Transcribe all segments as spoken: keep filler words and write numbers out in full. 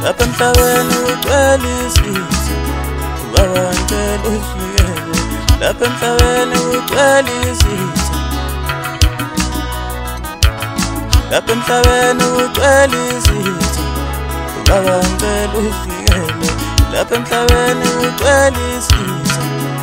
lapha emhlabeni ugcwele izitha, Baba ngicela uvikele, lapha emhlabeni ugcwele izitha, lapha emhlabeni ugcwele izitha, Baba ngicela uvikele, lapha emhlabeni ugcwele izitha.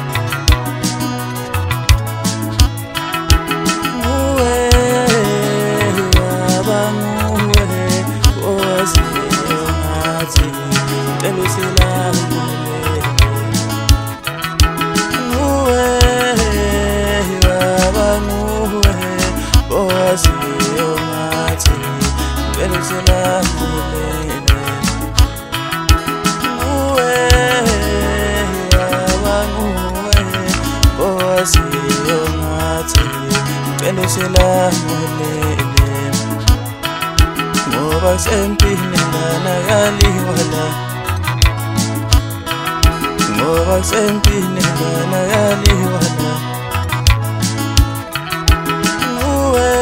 Ngoba sempini nganakaliwala, ngoba sempini nganakaliwala, nguwe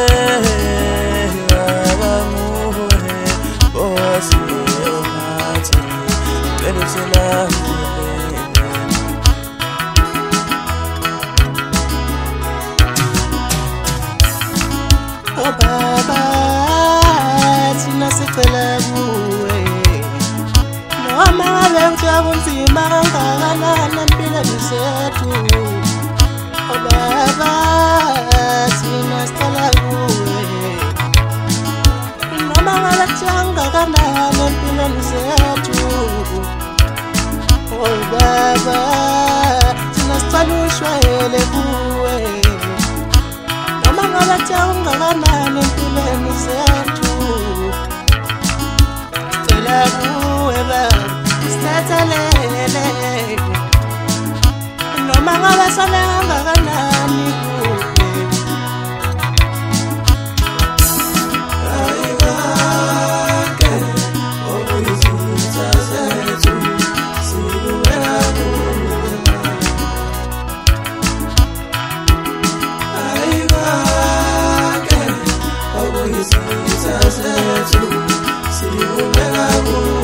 baba nguwe owasiyo ngathi ngicela usilamulele. Oh Baba, sicela kuwe noma ngabe ujaba unzima kangakanani empilweni zethu. Oh Baba, thina sicela kuwe noma ngabe kangakanani empilweni zethu. Oh Baba, thina sicela ushwayele kuwe noma ngabe kangakanani empilweni zethu. Noma ngabe sananga kanani kuwe, ayibake okuyizitha zethu sikubeka kuwe, ayibake okuyizitha zethu sikubeka kuwe.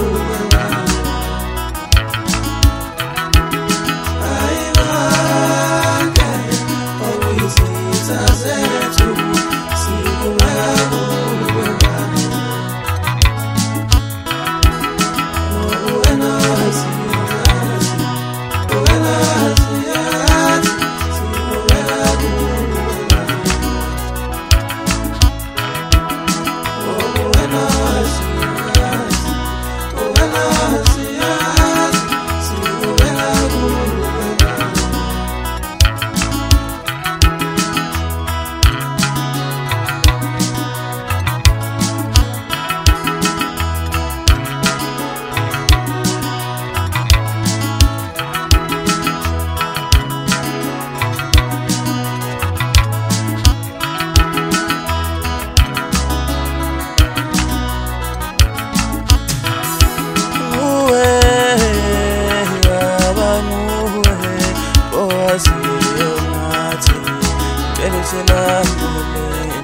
Ngicela usilamulele.